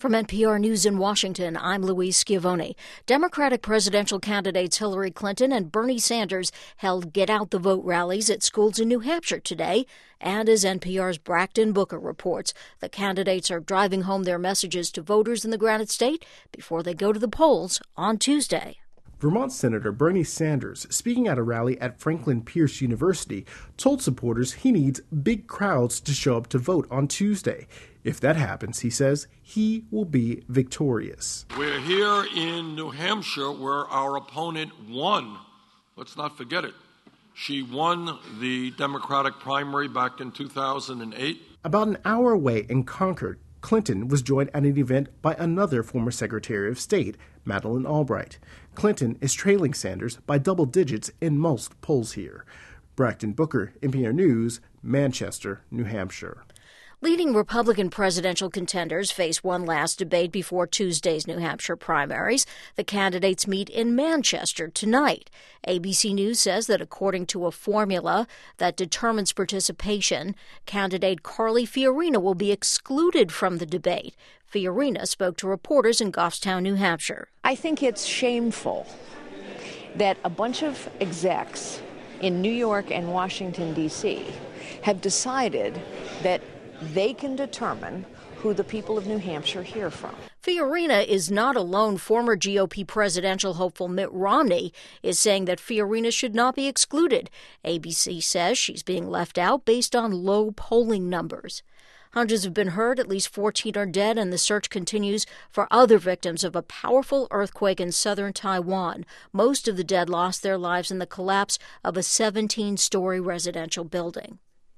From NPR News in Washington, I'm Louise Schiavone. Democratic presidential candidates Hillary Clinton and Bernie Sanders held Get Out the Vote rallies at schools in New Hampshire today. And as NPR's Brackton Booker reports, the candidates are driving home their messages to voters in the Granite State before they go to the polls on Tuesday. Vermont Senator Bernie Sanders, speaking at a rally at Franklin Pierce University, told supporters he needs big crowds to show up to vote on Tuesday. If that happens, he says, he will be victorious. We're here in New Hampshire where our opponent won. Let's not forget it. She won the Democratic primary back in 2008. About an hour away in Concord, Clinton was joined at an event by another former Secretary of State, Madeleine Albright. Clinton is trailing Sanders by double digits in most polls here. Brackton Booker, NPR News, Manchester, New Hampshire. Leading Republican presidential contenders face one last debate before Tuesday's New Hampshire primaries. The candidates meet in Manchester tonight. ABC News says that according to a formula that determines participation, candidate Carly Fiorina will be excluded from the debate. Fiorina spoke to reporters in Goffstown, New Hampshire. I think it's shameful that a bunch of execs in New York and Washington, D.C. have decided that they can determine who the people of New Hampshire hear from. Fiorina is not alone. Former GOP presidential hopeful Mitt Romney is saying that Fiorina should not be excluded. ABC says she's being left out based on low polling numbers. Hundreds have been hurt, at least 14 are dead, and the search continues for other victims of a powerful earthquake in southern Taiwan. Most of the dead lost their lives in the collapse of a 17-story residential building.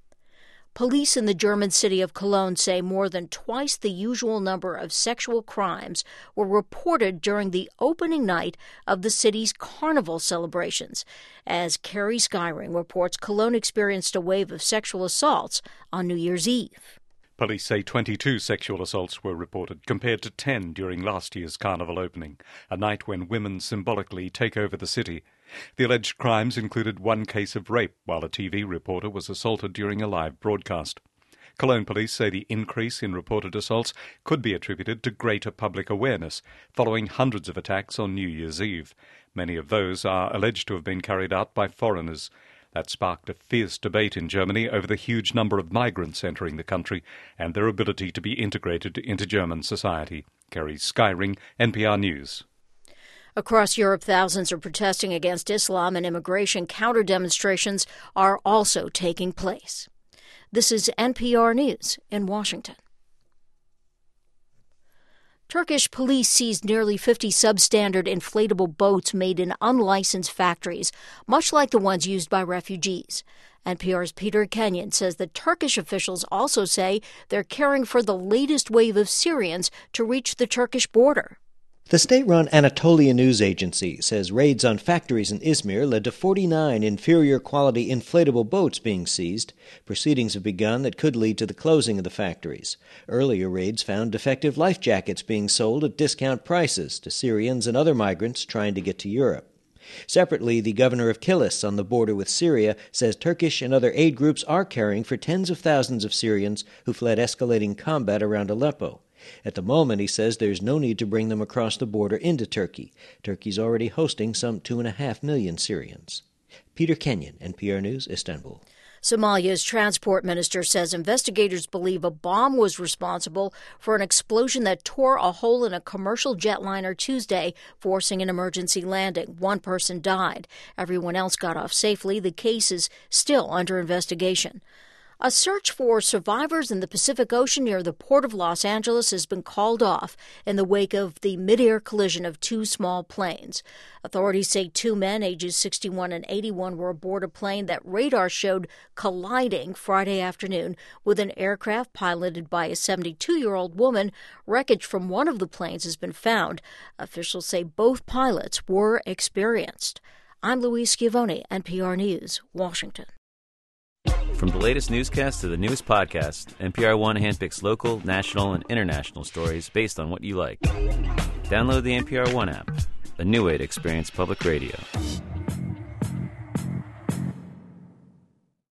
Police in the German city of Cologne say more than twice the usual number of sexual crimes were reported during the opening night of the city's carnival celebrations. As Carrie Skyring reports, Cologne experienced a wave of sexual assaults on New Year's Eve. Police say 22 sexual assaults were reported, compared to 10 during last year's carnival opening, a night when women symbolically take over the city. The alleged crimes included one case of rape, while a TV reporter was assaulted during a live broadcast. Cologne police say the increase in reported assaults could be attributed to greater public awareness, following hundreds of attacks on New Year's Eve. Many of those are alleged to have been carried out by foreigners. That sparked a fierce debate in Germany over the huge number of migrants entering the country and their ability to be integrated into German society. Carrie Skyring, NPR News. Across Europe, thousands are protesting against Islam, and immigration counter-demonstrations are also taking place. This is NPR News in Washington. Turkish police seized nearly 50 substandard inflatable boats made in unlicensed factories, much like the ones used by refugees. NPR's Peter Kenyon says that Turkish officials also say they're caring for the latest wave of Syrians to reach the Turkish border. The state-run Anatolia News Agency says raids on factories in Izmir led to 49 inferior-quality inflatable boats being seized. Proceedings have begun that could lead to the closing of the factories. Earlier raids found defective life jackets being sold at discount prices to Syrians and other migrants trying to get to Europe. Separately, the governor of Kilis on the border with Syria says Turkish and other aid groups are caring for tens of thousands of Syrians who fled escalating combat around Aleppo. At the moment, he says there's no need to bring them across the border into Turkey. Turkey's already hosting some 2.5 million Syrians. Peter Kenyon, NPR News, Istanbul. Somalia's transport minister says investigators believe a bomb was responsible for an explosion that tore a hole in a commercial jetliner Tuesday, forcing an emergency landing. One person died. Everyone else got off safely. The case is still under investigation. A search for survivors in the Pacific Ocean near the Port of Los Angeles has been called off in the wake of the mid-air collision of two small planes. Authorities say two men, ages 61 and 81, were aboard a plane that radar showed colliding Friday afternoon with an aircraft piloted by a 72-year-old woman. Wreckage from one of the planes has been found. Officials say both pilots were experienced. I'm Louise Schiavone, NPR News, Washington. From the latest newscast to the newest podcast, NPR One handpicks local, national, and international stories based on what you like. Download the NPR One app, a new way to experience public radio.